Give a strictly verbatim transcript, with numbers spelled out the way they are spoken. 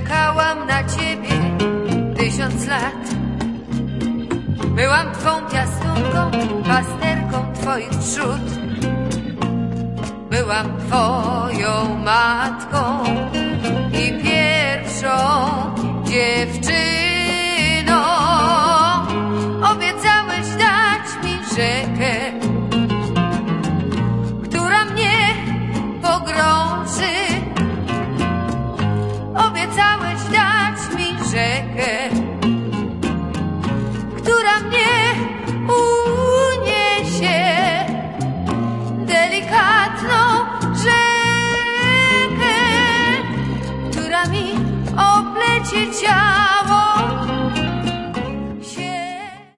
czekałam na ciebie tysiąc lat. Byłam twą piastunką, pasterką twoich trzód. Byłam twoją matką i pierwszą dziewczyną.